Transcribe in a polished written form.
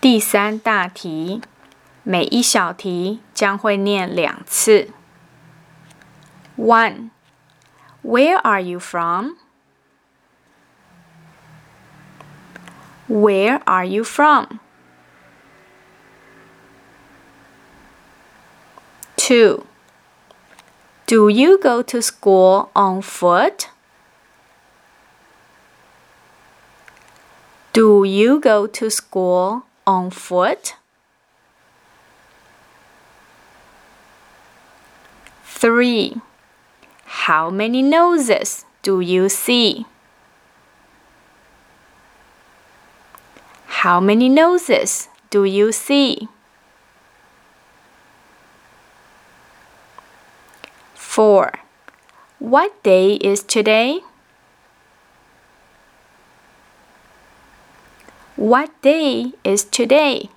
第3大题，每一小题将会念2次。1. Where are you from? Where are you from? 2. Do you go to school on foot? Do you go to school on foot? 3. How many noses do you see? How many noses do you see? 4. What day is today? What day is today?